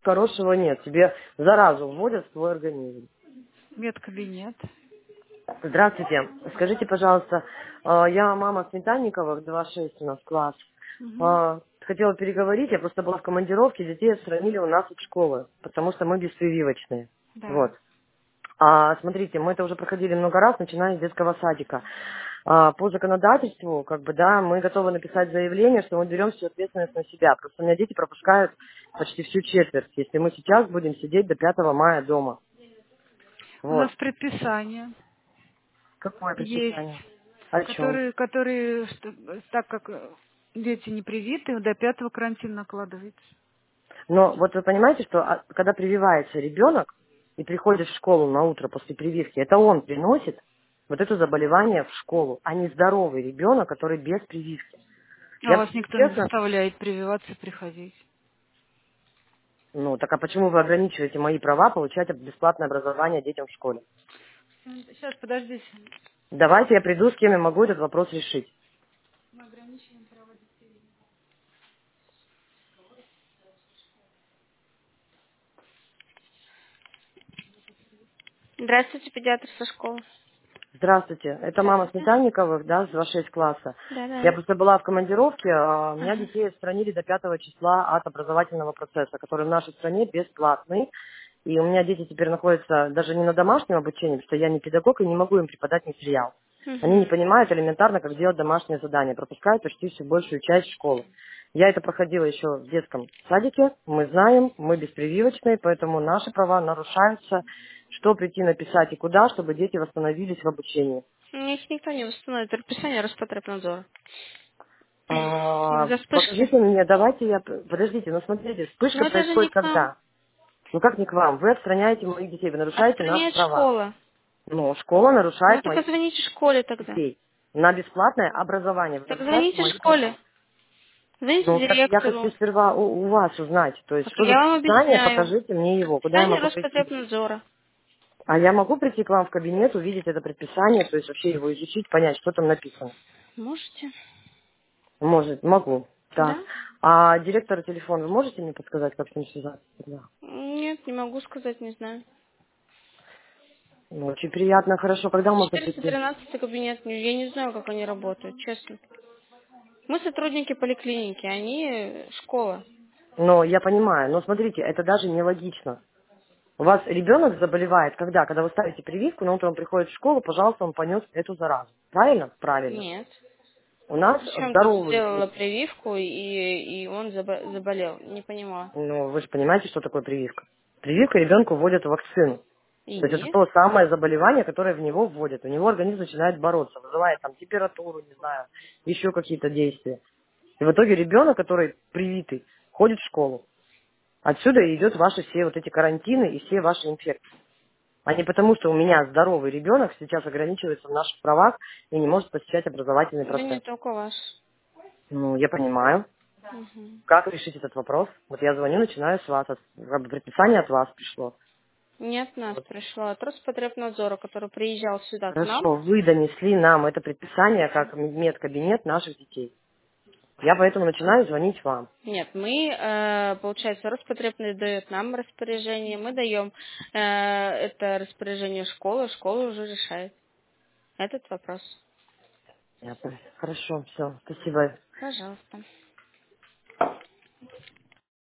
хорошего нет. Тебе заразу вводят в твой организм. Медкабинет. Здравствуйте. Скажите, пожалуйста, я мама Сметанниковых, 2,6 у нас класс. Мгм. Хотела переговорить, я просто была в командировке, детей отстранили у нас от школы, потому что мы беспрививочные. Да. Вот. Смотрите, мы это уже проходили много раз, начиная с детского садика. По законодательству, как бы, да, мы готовы написать заявление, что мы берем всю ответственность на себя. Просто у меня дети пропускают почти всю четверть, если мы сейчас будем сидеть до 5 мая дома. У нас Вот. предписание Какое есть, предписание? О чем? которые, так как дети не привиты, до 5-го карантин накладывается. Но вот вы понимаете, что когда прививается ребенок и приходит в школу на утро после прививки, это он приносит вот это заболевание в школу, а не здоровый ребенок, который без прививки. А Я, вас никто не честно, заставляет прививаться и приходить. ну, так а почему вы ограничиваете мои права получать бесплатное образование детям в школе? Сейчас, подождите. Давайте я приду, с кем я могу этот вопрос решить. Здравствуйте, педиатр со школы. Здравствуйте, это мама Здравствуйте. Сметанниковых, да, с 2,6 класса. Я Да-да. просто была в командировке, меня Ага. детей отстранили до 5 числа от образовательного процесса, который в нашей стране бесплатный. И у меня дети теперь находятся даже не на домашнем обучении, потому что я не педагог и не могу им преподать материал. Они не Угу. понимают элементарно, как делать домашнее задание, пропускают почти всю большую часть школы. Я это проходила еще в детском садике, мы знаем, мы беспрививочные, поэтому наши права нарушаются, что прийти написать и куда, чтобы дети восстановились в обучении. Их никто не восстановит. Расписание Роспотребнадзора. Из-за вспышки. Покажите мне, давайте подождите, ну смотрите, Но вспышка это же не происходит к вам. когда? Ну как не к вам? Вы отстраняете моих детей, вы нарушаете наши Отстраняет права. школа. Ну, школа Ну нарушает так мои позвоните школе тогда. детей. На бесплатное образование. Вы Так нарушаете звоните мои школе. права. Звоните Ну, так я хочу директору. сперва у вас узнать. То есть, Так что за я вам предписание, объясняю. покажите мне его, куда я Предписание могу прийти. Роспотребнадзора. А я могу прийти к вам в кабинет, увидеть это предписание, то есть вообще его изучить, понять, что там написано. Можете? Может, могу. Так. Да? А директора телефон вы можете мне подсказать, как с ним связаться? Да. Нет, не могу сказать, не знаю. Ну, очень приятно, хорошо. Когда можно прийти? 413 кабинет, я не знаю, как они работают, честно. Мы сотрудники поликлиники, они школа. Но я понимаю, но смотрите, это даже нелогично. У вас ребенок заболевает когда? Когда вы ставите прививку, но утром он приходит в школу, пожалуйста, он понес эту заразу. Правильно? Правильно. Нет. У нас Причем тут здоровый, сделала прививку, и он заболел. Не понимала. ну, вы же понимаете, что такое прививка. Прививка ребенку вводят вакцину. То есть это И? то самое заболевание, которое в него вводят. У него организм начинает бороться, вызывает там температуру, не знаю, еще какие-то действия. И в итоге ребенок, который привитый, ходит в школу. Отсюда и идет ваши все вот эти карантины и все ваши инфекции. А не потому, что у меня здоровый ребенок сейчас ограничивается в наших правах и не может посещать образовательный Да не процесс. только ваш. Ну, я понимаю. Мгм. Как решить этот вопрос? Вот я звоню, начинаю с вас. Как бы предписание от вас пришло. Нет, нас Вот. пришла от Роспотребнадзора, который приезжал сюда к нам. Хорошо, вы донесли нам это предписание как медкабинет наших детей. Я поэтому начинаю звонить вам. Нет, мы, получается, Роспотребнадзор дает нам распоряжение, мы даем это распоряжение школы, школа уже решает этот вопрос. Ясно. Хорошо, все. Спасибо. Пожалуйста.